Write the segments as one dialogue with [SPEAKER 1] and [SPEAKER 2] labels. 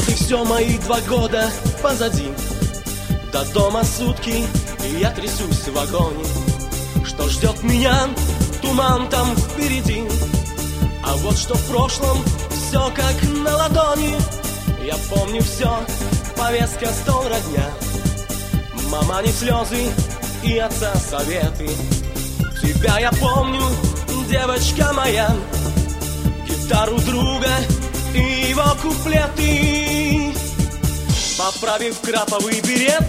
[SPEAKER 1] и все, мои 2 года позади. До дома сутки, и я трясусь в вагоне. Что ждет меня, туман там впереди. А вот что в прошлом, все как на ладони. Я помню все, повестка, стол, родня. Мама не слезы и отца советы. Тебя я помню, девочка моя, гитару друга и его куплеты. Поправив краповый берет,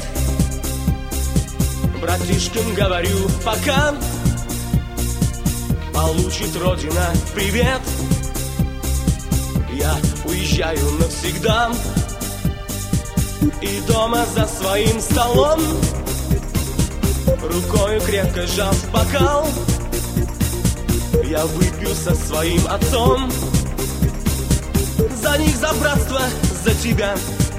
[SPEAKER 1] братишкам говорю пока. Получит Родина привет. Я уезжаю навсегда. И дома за своим столом, рукою крепко сжав бокал, я выпью со своим отцом. За них, за братство, за тебя.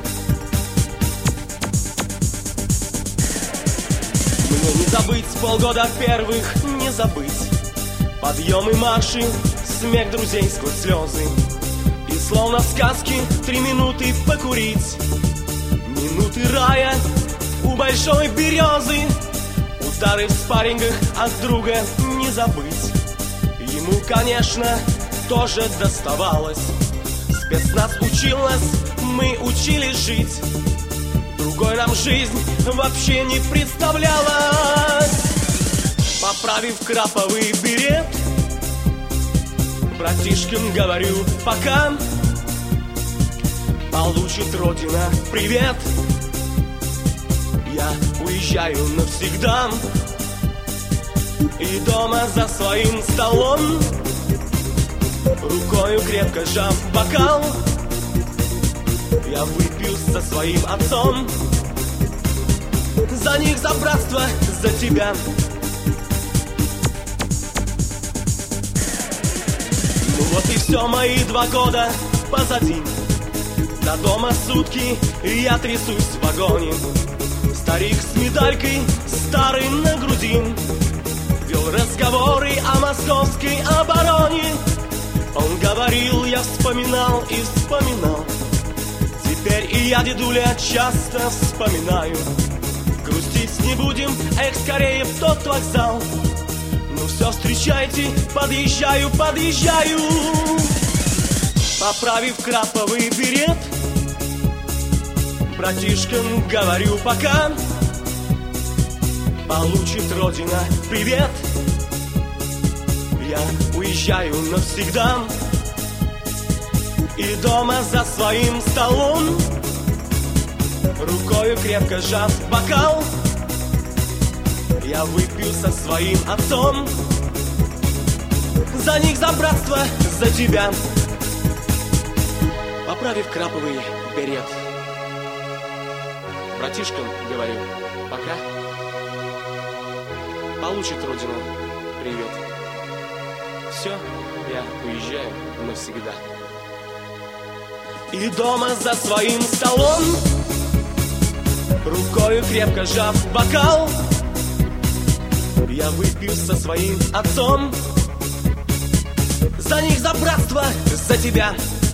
[SPEAKER 1] Мне не забыть полгода первых, не забыть подъемы, марши, смех друзей сквозь слезы. И словно в сказке 3 минуты покурить, минуты рая у большой березы. Удары в спаррингах от друга не забыть. Ему, конечно, тоже доставалось. Спецназ учил нас, мы учились жить. Другой нам жизнь вообще не представлялась. Поправив краповый берет, братишкам говорю пока. Получит Родина привет. Я уезжаю навсегда. И дома за своим столом, рукою крепко сжав бокал, я выпью со своим отцом. За них, за братство, за тебя. Ну вот и все, мои 2 года позади. До дома сутки, и я трясусь в вагоне. Старик с медалькой, старый на груди, вел разговоры о московской обороне. Он говорил, я вспоминал и вспоминал. Теперь и я, дедуля, часто вспоминаю. Грустить не будем, эх, скорее в тот вокзал. Ну все, встречайте, подъезжаю, подъезжаю. Поправив краповый берет, братишкам говорю пока. Получит Родина привет. Я уезжаю навсегда. И дома за своим столом, рукою крепко сжав бокал, я выпью со своим отцом. За них, за братство, за тебя. Поправив краповый берет, братишкам говорю пока. Получит Родина привет. Все, я уезжаю навсегда. И дома за своим столом, рукою крепко сжав бокал, я выпью со своим отцом. За них, за братство, за тебя.